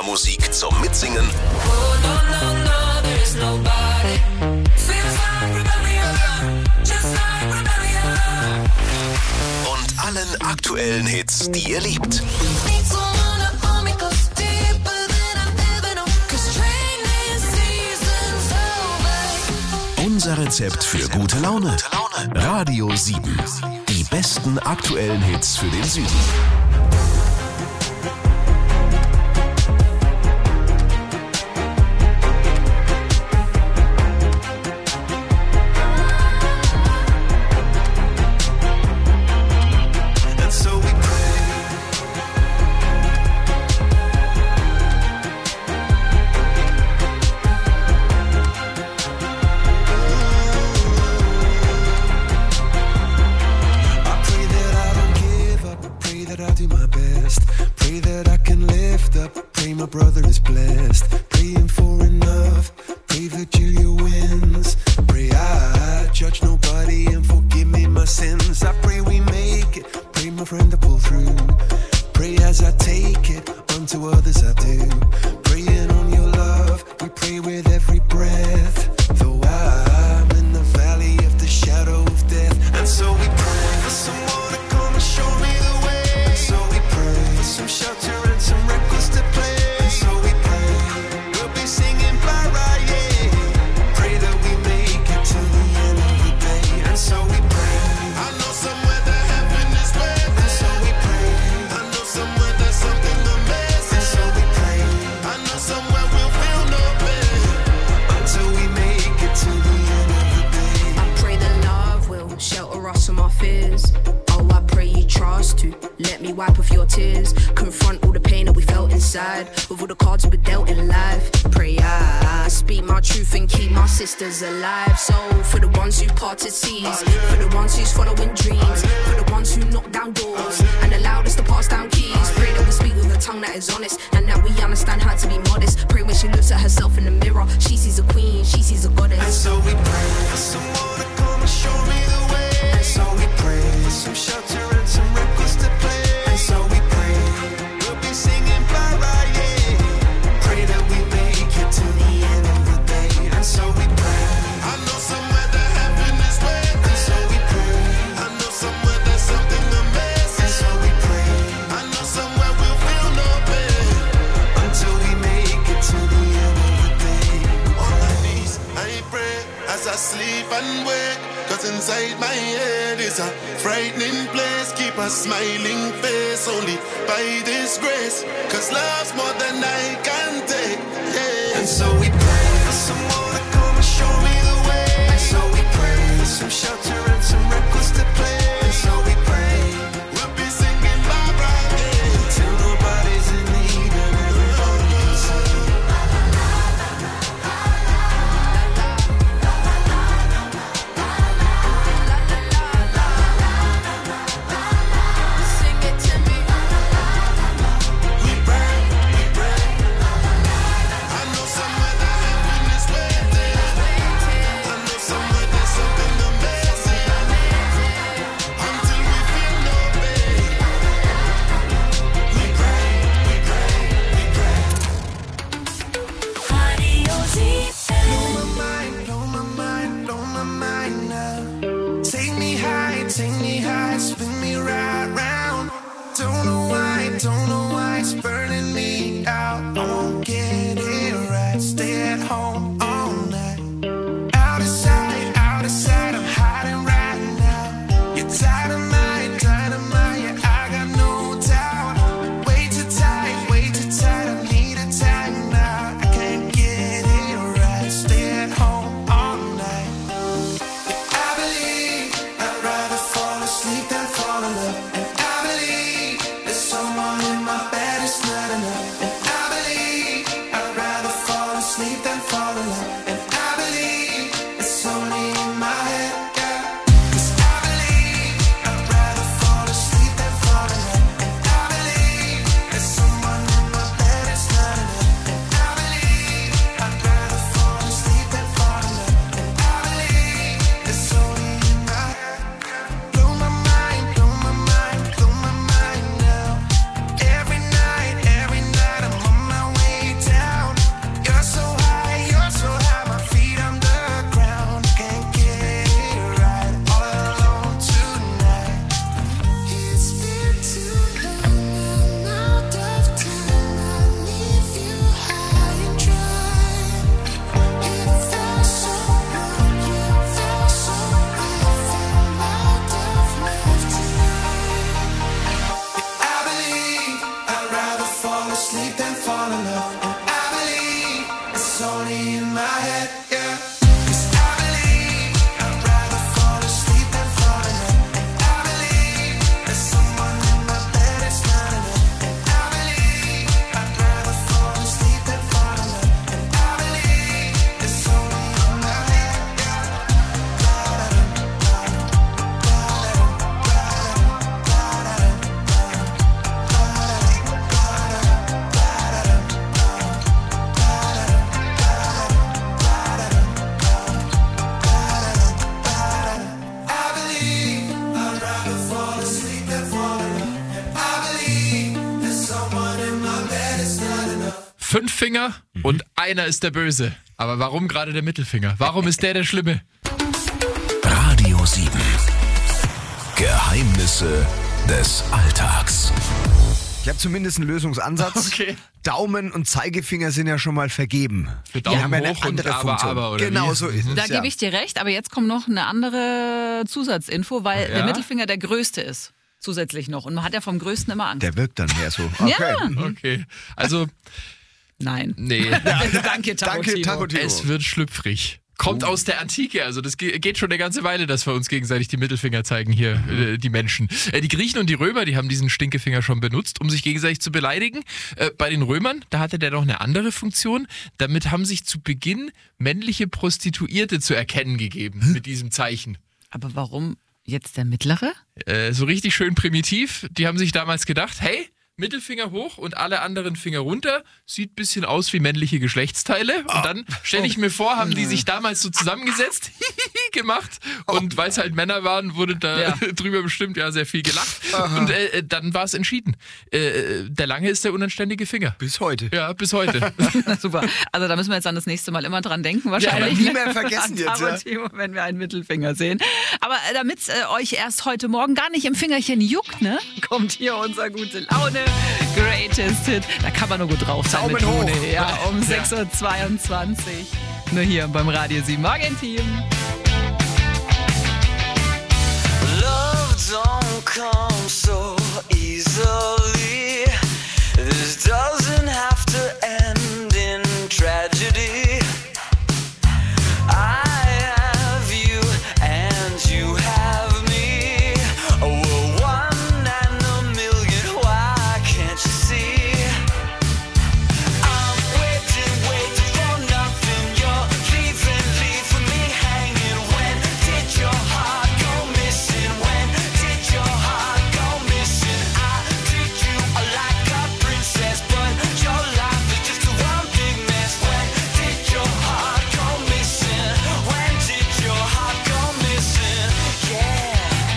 Musik zum Mitsingen und allen aktuellen Hits, die ihr liebt. Unser Rezept für gute Laune. Radio 7. Die besten aktuellen Hits für den Süden. Alive, so for the ones who parted seas, for the ones who's following dreams, for the ones who knock down doors and allowed us to pass down keys. Pray that we speak with a tongue that is honest and that we understand how to be modest. Pray when she looks at herself in the mirror, she sees a queen, she sees a goddess. And so we pray for someone to come and show me the way. And so we pray for some shelter and some records to play. And so we pray we'll be singing bye bye, yeah. Pray that we make it to the end of the day. And so we pray. I know somewhere that heaven is waiting. And so we pray. I know somewhere there's something amazing. And so we pray. I know somewhere we'll feel no pain until we make it to the end of the day. On my knees, I pray as I sleep and wake. Cause inside my head is a frightening place. Keep a smiling face only by this grace. Cause love's more than I can take, yeah. And so we pray for someone to come and show me the way. And so we pray for some shelter and some records to play. And so we pray we'll be singing bye bye, yeah, till nobody's in need and everybody can sing. Sing it to me. We pray, we pray. I know somewhere that heaven is waiting. 5 Finger und einer ist der Böse. Aber warum gerade der Mittelfinger? Warum ist der Schlimme? Radio 7. Geheimnisse des Alltags. Ich habe zumindest einen Lösungsansatz. Okay. Daumen und Zeigefinger sind ja schon mal vergeben. Für Daumen Die haben ja eine hoch und andere aber, Funktion. aber, oder genau wie? so ist es. Da gebe ich dir recht, aber jetzt kommt noch eine andere Zusatzinfo, weil Ja? der Mittelfinger der größte ist. Zusätzlich noch. Und man hat ja vom Größten immer Angst. Der wirkt dann mehr so. Okay. Ja. Okay, also Nein. nee, Danke, Danke, Tarotino. es wird schlüpfrig. Kommt aus der Antike, also das geht schon eine ganze Weile, dass wir uns gegenseitig die Mittelfinger zeigen hier, die Menschen. Die Griechen und die Römer, die haben diesen Stinkefinger schon benutzt, um sich gegenseitig zu beleidigen. Bei den Römern, da hatte der noch eine andere Funktion. Damit haben sich zu Beginn männliche Prostituierte zu erkennen gegeben, mit diesem Zeichen. Aber warum jetzt der mittlere? So richtig schön primitiv. Die haben sich damals gedacht, hey, Mittelfinger hoch und alle anderen Finger runter. Sieht ein bisschen aus wie männliche Geschlechtsteile. Und dann stelle ich mir vor, haben die sich damals so zusammengesetzt, gemacht. Und weil es halt Männer waren, wurde da drüber bestimmt sehr viel gelacht. Und dann war es entschieden. Der lange ist der unanständige Finger. Bis heute. Ja, bis heute. Na, super. Also da müssen wir jetzt an das nächste Mal immer dran denken wahrscheinlich. nie mehr vergessen An jetzt, ja. Tarotimo, wenn wir einen Mittelfinger sehen. Aber damit es euch erst heute Morgen gar nicht im Fingerchen juckt, ne, kommt hier unser gute Laune Greatest Hit. Da kann man nur gut drauf sein. Daumen mit Tone. hoch. Ja, um 6.22 Uhr. Nur hier beim Radio 7 Morgenteam. Love don't come so easily. This doesn't have to end in tragedy. I have you and you have me. Oh, we're one in a million. Why can't you see? I'm waiting for nothing. You're leaving me hanging. When did your heart go missing? When did your heart go missing? I treat you like a princess, but your life is just one big mess. When did your heart go missing? When did your heart go missing? Yeah.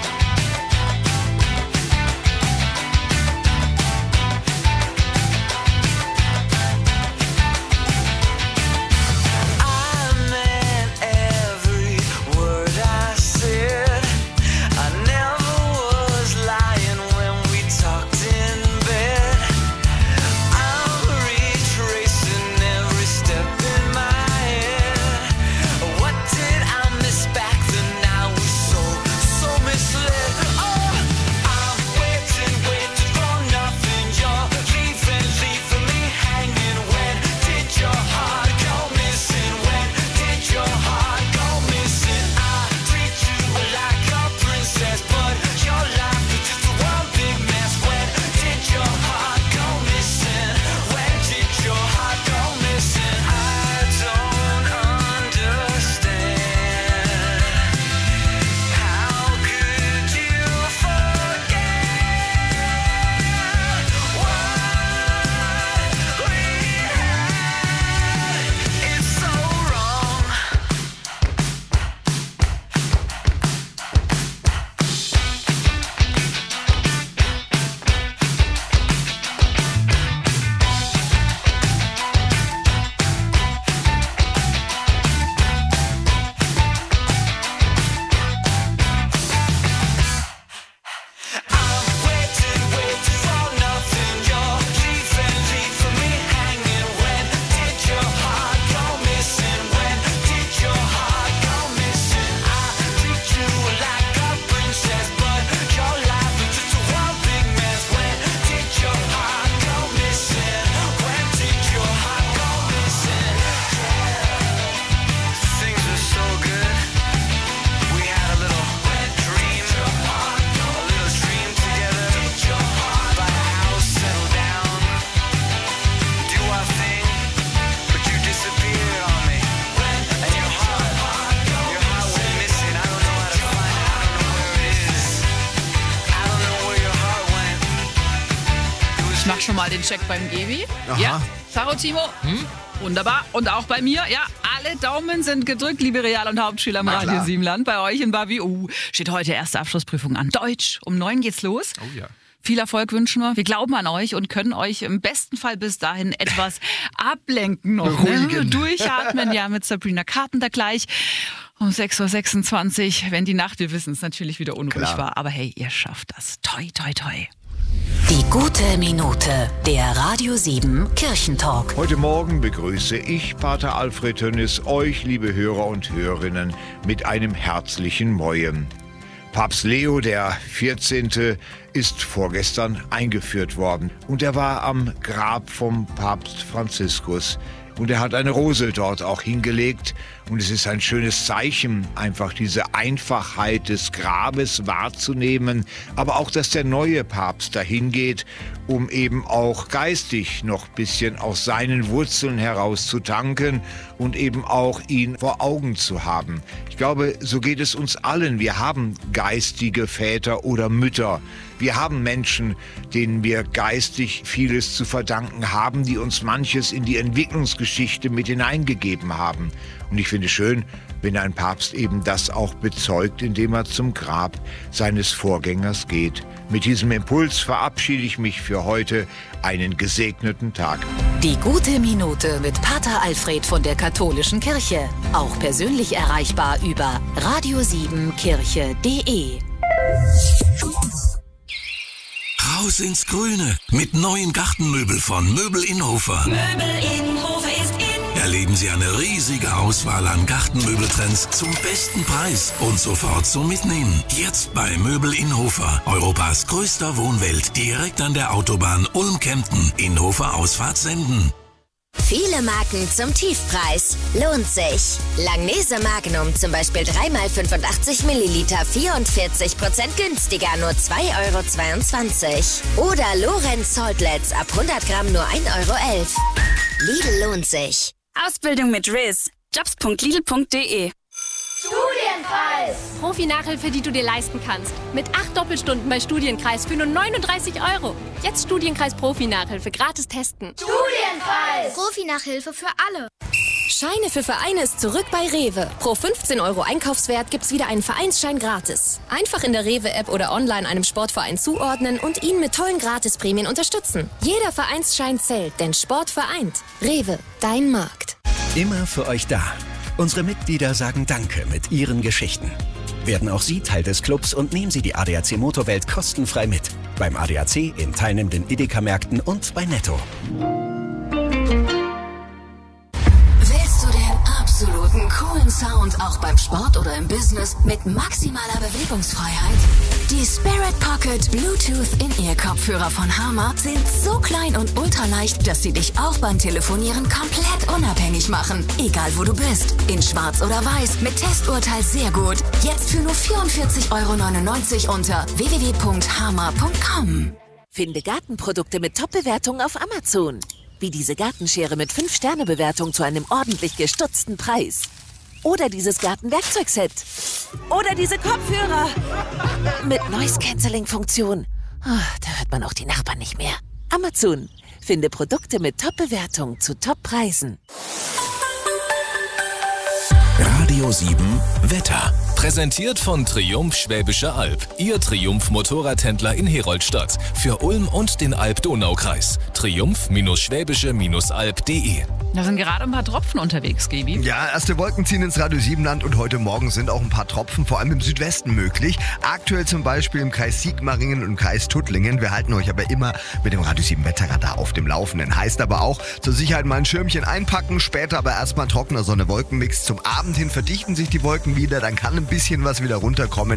I meant every word I said. I never was lying when we talked in bed. I'm retracing every step in my head. What did I miss back then? I was so misled. Oh, I'm waiting for nothing. You're leaving me hanging. When did your heart go missing? When did your heart go missing? I treat you like a princess, but your life is just one big mess. When did your heart go missing? When did your heart go missing? I don't understand. How could you forget what we had? It's so wrong. I'm waiting for nothing. You're leaving me hanging. When did your heart go missing? When did your heart go missing? I treat you like a princess, but your life is just one big mess. When did your heart go missing? When did your heart go missing? Things were so good. We had a little dream, a little dream together. Buy a house, settle down, do our thing. But you disappeared on me, and your heart went missing. I don't know how to find it. I don't know where it is. I don't know where your heart went. Ich mach schon mal den Check beim Gebi. Aha. Ja, Tarotimo. Wunderbar. Und auch bei mir, ja, alle Daumen sind gedrückt, liebe Real- und Hauptschüler im Na Radio klar. 7 Land. Bei euch in Bavi, steht heute erste Abschlussprüfung an. Deutsch, um 9 geht's los. Oh ja. Viel Erfolg wünschen wir. Wir glauben an euch und können euch im besten Fall bis dahin etwas ablenken noch. Ne? Durchatmen, ja, mit Sabrina Carpenter gleich. Um 6.26 Uhr, wenn die Nacht, wir wissen es, natürlich wieder unruhig war. Aber hey, ihr schafft das. Toi, toi, toi. Die gute Minute, der Radio 7 Kirchentalk. Heute Morgen begrüße ich, Pater Alfred Tönnis, euch, liebe Hörer und Hörerinnen, mit einem herzlichen Moin. Papst Leo der 14. ist vorgestern eingeführt worden und er war am Grab vom Papst Franziskus. Und er hat eine Rose dort auch hingelegt. Und es ist ein schönes Zeichen, einfach diese Einfachheit des Grabes wahrzunehmen. Aber auch, dass der neue Papst dahin geht, um eben auch geistig noch ein bisschen aus seinen Wurzeln heraus zu tanken und eben auch ihn vor Augen zu haben. Ich glaube, so geht es uns allen. Wir haben geistige Väter oder Mütter. Wir haben Menschen, denen wir geistig vieles zu verdanken haben, die uns manches in die Entwicklungsgeschichte mit hineingegeben haben. Und ich finde schön, wenn ein Papst eben das auch bezeugt, indem er zum Grab seines Vorgängers geht. Mit diesem Impuls verabschiede ich mich für heute. Einen gesegneten Tag. Die gute Minute mit Pater Alfred von der Katholischen Kirche. Auch persönlich erreichbar über radio7kirche.de. Raus ins Grüne mit neuen Gartenmöbel von Möbel Innhofer. Möbel Innhofer ist in. Erleben Sie eine riesige Auswahl an Gartenmöbeltrends zum besten Preis und sofort zum Mitnehmen. Jetzt bei Möbel Innhofer, Europas größter Wohnwelt, direkt an der Autobahn Ulm-Kempten, Innhofer Ausfahrt Senden. Viele Marken zum Tiefpreis. Lohnt sich. Langnese Magnum zum Beispiel 3x85 Milliliter 44% günstiger, nur 2,22 €. Oder Lorenz Saltlets ab 100 Gramm nur 1,11 €. Lidl lohnt sich. Ausbildung mit Riz. Jobs.lidl.de. Studienkreis! Profi-Nachhilfe, die du dir leisten kannst. Mit 8 Doppelstunden bei Studienkreis für nur 39 €. Jetzt Studienkreis Profi-Nachhilfe gratis testen. Studienkreis! Profi-Nachhilfe für alle. Scheine für Vereine ist zurück bei Rewe. Pro 15 € Einkaufswert gibt's wieder einen Vereinsschein gratis. Einfach in der Rewe-App oder online einem Sportverein zuordnen und ihn mit tollen Gratisprämien unterstützen. Jeder Vereinsschein zählt, denn Sport vereint. Rewe, dein Markt. Immer für euch da. Unsere Mitglieder sagen Danke mit ihren Geschichten. Werden auch Sie Teil des Clubs und nehmen Sie die ADAC Motorwelt kostenfrei mit. Beim ADAC, in teilnehmenden Edeka-Märkten und bei Netto. Willst du den absoluten coolen Sound auch beim Sport oder im Business mit maximaler Bewegungsfreiheit? Die Spirit Pocket Bluetooth In-Ear-Kopfhörer von Harman sind so klein und ultraleicht, dass sie dich auch beim Telefonieren komplett unabhängig machen. Egal wo du bist. In schwarz oder weiß. Mit Testurteil sehr gut. Jetzt für nur 44,99 € unter www.harman.com. Finde Gartenprodukte mit Top-Bewertungen auf Amazon. Wie diese Gartenschere mit 5-Sterne-Bewertung zu einem ordentlich gestutzten Preis. Oder dieses Gartenwerkzeugset. Oder diese Kopfhörer. Mit Noise-Canceling-Funktion. Oh, da hört man auch die Nachbarn nicht mehr. Amazon. Finde Produkte mit Top-Bewertung zu Top-Preisen. Radio 7 Wetter. Präsentiert von Triumph Schwäbische Alb. Ihr Triumph-Motorradhändler in Heroldstadt. Für Ulm und den Alb-Donau-Kreis. Triumph-schwäbische-alb.de. Da sind gerade ein paar Tropfen unterwegs, Gaby. Ja, erste Wolken ziehen ins Radio 7-Land und heute Morgen sind auch ein paar Tropfen, vor allem im Südwesten möglich. Aktuell zum Beispiel im Kreis Sigmaringen und im Kreis Tuttlingen. Wir halten euch aber immer mit dem Radio 7 Wetterradar auf dem Laufenden. Heißt aber auch, zur Sicherheit mal ein Schirmchen einpacken, später aber erstmal trockener Sonne-Wolkenmix. Zum Abend hin verdichten sich die Wolken wieder, dann kann ein bisschen was wieder runterkommen.